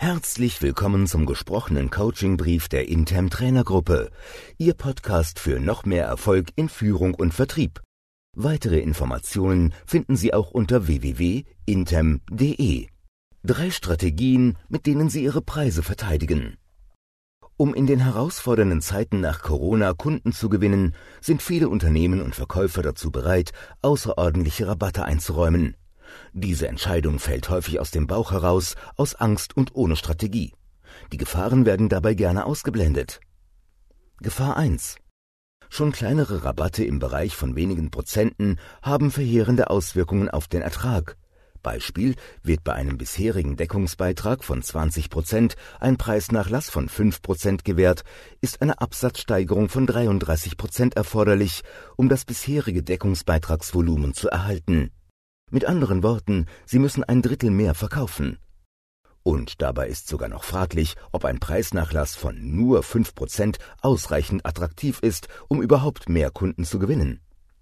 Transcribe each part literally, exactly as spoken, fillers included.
Herzlich willkommen zum gesprochenen Coaching-Brief der Intem Trainergruppe, Ihr Podcast für noch mehr Erfolg in Führung und Vertrieb. Weitere Informationen finden Sie auch unter w w w punkt intem punkt d e. Drei Strategien, mit denen Sie Ihre Preise verteidigen. Um in den herausfordernden Zeiten nach Corona Kunden zu gewinnen, sind viele Unternehmen und Verkäufer dazu bereit, außerordentliche Rabatte einzuräumen. Diese Entscheidung fällt häufig aus dem Bauch heraus, aus Angst und ohne Strategie. Die Gefahren werden dabei gerne ausgeblendet. Gefahr eins. Schon kleinere Rabatte im Bereich von wenigen Prozenten haben verheerende Auswirkungen auf den Ertrag. Beispiel: wird bei einem bisherigen Deckungsbeitrag von zwanzig Prozent ein Preisnachlass von fünf Prozent gewährt, ist eine Absatzsteigerung von dreiunddreißig Prozent erforderlich, um das bisherige Deckungsbeitragsvolumen zu erhalten. Mit anderen Worten, Sie müssen ein Drittel mehr verkaufen. Und dabei ist sogar noch fraglich, ob ein Preisnachlass von nur fünf Prozent ausreichend attraktiv ist, um überhaupt mehr Kunden zu gewinnen.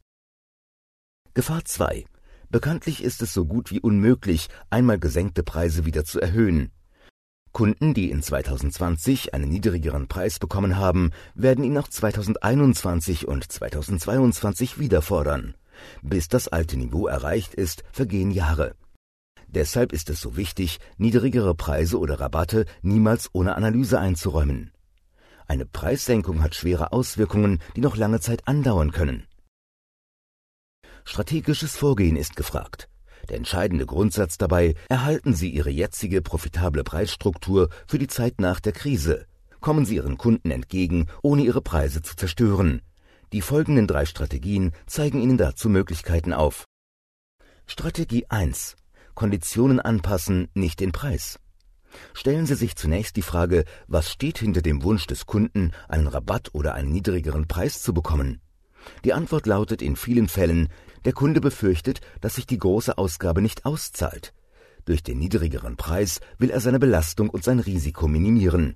Gefahr zwei. Bekanntlich ist es so gut wie unmöglich, einmal gesenkte Preise wieder zu erhöhen. Kunden, die in zweitausendzwanzig einen niedrigeren Preis bekommen haben, werden ihn auch zweitausendeinundzwanzig und zweitausendzweiundzwanzig wieder fordern. Bis das alte Niveau erreicht ist, vergehen Jahre. Deshalb ist es so wichtig, niedrigere Preise oder Rabatte niemals ohne Analyse einzuräumen. Eine Preissenkung hat schwere Auswirkungen, die noch lange Zeit andauern können. Strategisches Vorgehen ist gefragt. Der entscheidende Grundsatz dabei: erhalten Sie Ihre jetzige profitable Preisstruktur für die Zeit nach der Krise. Kommen Sie Ihren Kunden entgegen, ohne Ihre Preise zu zerstören. Die folgenden drei Strategien zeigen Ihnen dazu Möglichkeiten auf. Strategie eins. Konditionen anpassen, nicht den Preis. Stellen Sie sich zunächst die Frage, was steht hinter dem Wunsch des Kunden, einen Rabatt oder einen niedrigeren Preis zu bekommen? Die Antwort lautet in vielen Fällen: der Kunde befürchtet, dass sich die große Ausgabe nicht auszahlt. Durch den niedrigeren Preis will er seine Belastung und sein Risiko minimieren.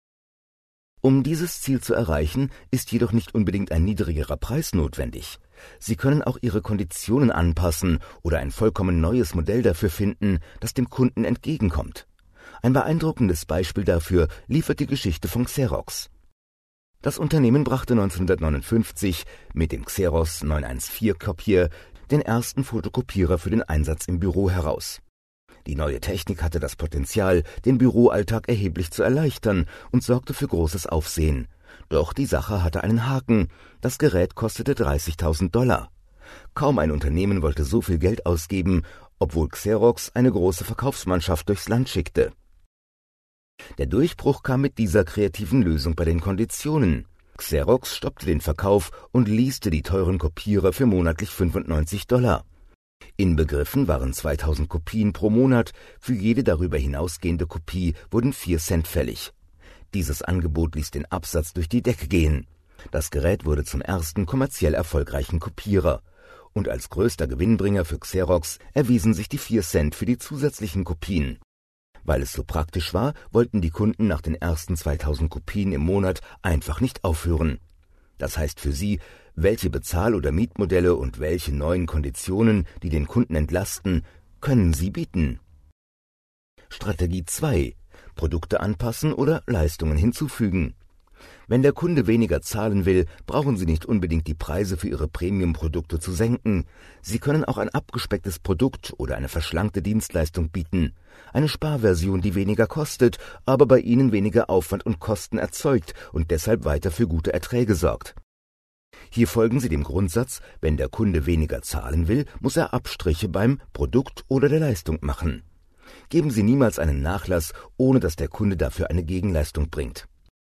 Um dieses Ziel zu erreichen, ist jedoch nicht unbedingt ein niedrigerer Preis notwendig. Sie können auch Ihre Konditionen anpassen oder ein vollkommen neues Modell dafür finden, das dem Kunden entgegenkommt. Ein beeindruckendes Beispiel dafür liefert die Geschichte von Xerox. Das Unternehmen brachte neunzehnhundertneunundfünfzig mit dem Xerox neunhundertvierzehn-Kopier den ersten Fotokopierer für den Einsatz im Büro heraus. Die neue Technik hatte das Potenzial, den Büroalltag erheblich zu erleichtern und sorgte für großes Aufsehen. Doch die Sache hatte einen Haken: das Gerät kostete dreißigtausend Dollar. Kaum ein Unternehmen wollte so viel Geld ausgeben, obwohl Xerox eine große Verkaufsmannschaft durchs Land schickte. Der Durchbruch kam mit dieser kreativen Lösung bei den Konditionen. Xerox stoppte den Verkauf und leaste die teuren Kopierer für monatlich fünfundneunzig Dollar. Inbegriffen waren zweitausend Kopien pro Monat, für jede darüber hinausgehende Kopie wurden vier Cent fällig. Dieses Angebot ließ den Absatz durch die Decke gehen. Das Gerät wurde zum ersten kommerziell erfolgreichen Kopierer. Und als größter Gewinnbringer für Xerox erwiesen sich die vier Cent für die zusätzlichen Kopien. Weil es so praktisch war, wollten die Kunden nach den ersten zweitausend Kopien im Monat einfach nicht aufhören. Das heißt für sie, welche Bezahl- oder Mietmodelle und welche neuen Konditionen, die den Kunden entlasten, können Sie bieten? Strategie zwei. Produkte anpassen oder Leistungen hinzufügen. Wenn der Kunde weniger zahlen will, brauchen Sie nicht unbedingt die Preise für Ihre Premium-Produkte zu senken. Sie können auch ein abgespecktes Produkt oder eine verschlankte Dienstleistung bieten. Eine Sparversion, die weniger kostet, aber bei Ihnen weniger Aufwand und Kosten erzeugt und deshalb weiter für gute Erträge sorgt. Hier folgen Sie dem Grundsatz: wenn der Kunde weniger zahlen will, muss er Abstriche beim Produkt oder der Leistung machen. Geben Sie niemals einen Nachlass, ohne dass der Kunde dafür eine Gegenleistung bringt.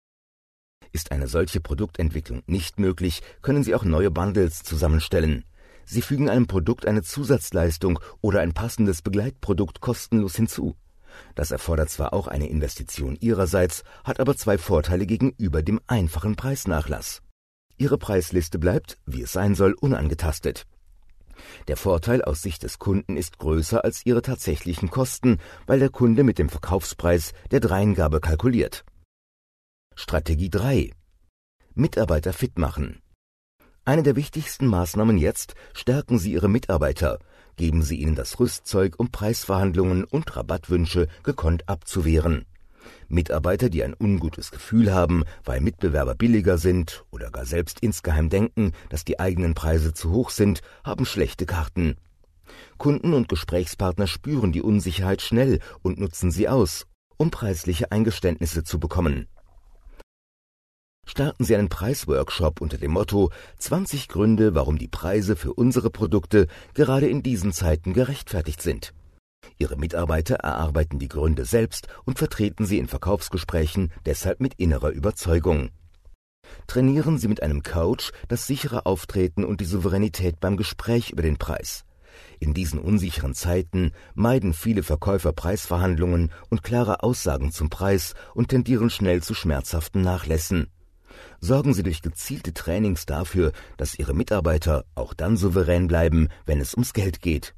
Ist eine solche Produktentwicklung nicht möglich, können Sie auch neue Bundles zusammenstellen. Sie fügen einem Produkt eine Zusatzleistung oder ein passendes Begleitprodukt kostenlos hinzu. Das erfordert zwar auch eine Investition Ihrerseits, hat aber zwei Vorteile gegenüber dem einfachen Preisnachlass. Ihre Preisliste bleibt, wie es sein soll, unangetastet. Der Vorteil aus Sicht des Kunden ist größer als Ihre tatsächlichen Kosten, weil der Kunde mit dem Verkaufspreis der Dreingabe kalkuliert. Strategie drei. Mitarbeiter fit machen. Eine der wichtigsten Maßnahmen jetzt: stärken Sie Ihre Mitarbeiter. Geben Sie ihnen das Rüstzeug, um Preisverhandlungen und Rabattwünsche gekonnt abzuwehren. Mitarbeiter, die ein ungutes Gefühl haben, weil Mitbewerber billiger sind oder gar selbst insgeheim denken, dass die eigenen Preise zu hoch sind, haben schlechte Karten. Kunden und Gesprächspartner spüren die Unsicherheit schnell und nutzen sie aus, um preisliche Eingeständnisse zu bekommen. Starten Sie einen Preisworkshop unter dem Motto zwanzig Gründe, warum die Preise für unsere Produkte gerade in diesen Zeiten gerechtfertigt sind. Ihre Mitarbeiter erarbeiten die Gründe selbst und vertreten sie in Verkaufsgesprächen deshalb mit innerer Überzeugung. Trainieren Sie mit einem Coach das sichere Auftreten und die Souveränität beim Gespräch über den Preis. In diesen unsicheren Zeiten meiden viele Verkäufer Preisverhandlungen und klare Aussagen zum Preis und tendieren schnell zu schmerzhaften Nachlässen. Sorgen Sie durch gezielte Trainings dafür, dass Ihre Mitarbeiter auch dann souverän bleiben, wenn es ums Geld geht.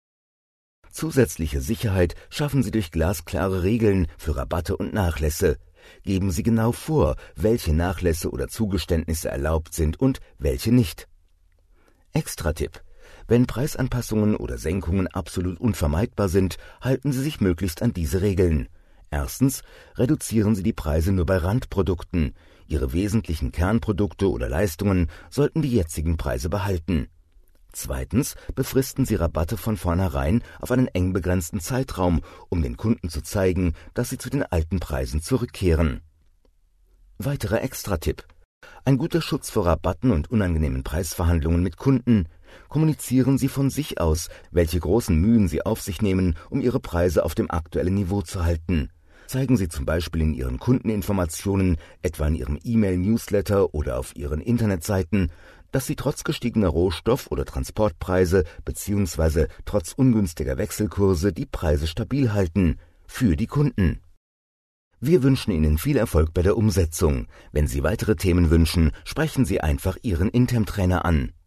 Zusätzliche Sicherheit schaffen Sie durch glasklare Regeln für Rabatte und Nachlässe. Geben Sie genau vor, welche Nachlässe oder Zugeständnisse erlaubt sind und welche nicht. Extra-Tipp: Wenn Preisanpassungen oder Senkungen absolut unvermeidbar sind, halten Sie sich möglichst an diese Regeln. Erstens, reduzieren Sie die Preise nur bei Randprodukten. Ihre wesentlichen Kernprodukte oder Leistungen sollten die jetzigen Preise behalten. Zweitens, befristen Sie Rabatte von vornherein auf einen eng begrenzten Zeitraum, um den Kunden zu zeigen, dass sie zu den alten Preisen zurückkehren. Weiterer Extra-Tipp: Ein guter Schutz vor Rabatten und unangenehmen Preisverhandlungen mit Kunden. Kommunizieren Sie von sich aus, welche großen Mühen Sie auf sich nehmen, um Ihre Preise auf dem aktuellen Niveau zu halten. Zeigen Sie zum Beispiel in Ihren Kundeninformationen, etwa in Ihrem E-Mail-Newsletter oder auf Ihren Internetseiten, dass Sie trotz gestiegener Rohstoff- oder Transportpreise bzw. trotz ungünstiger Wechselkurse die Preise stabil halten, für die Kunden. Wir wünschen Ihnen viel Erfolg bei der Umsetzung. Wenn Sie weitere Themen wünschen, sprechen Sie einfach Ihren Intem-Trainer an.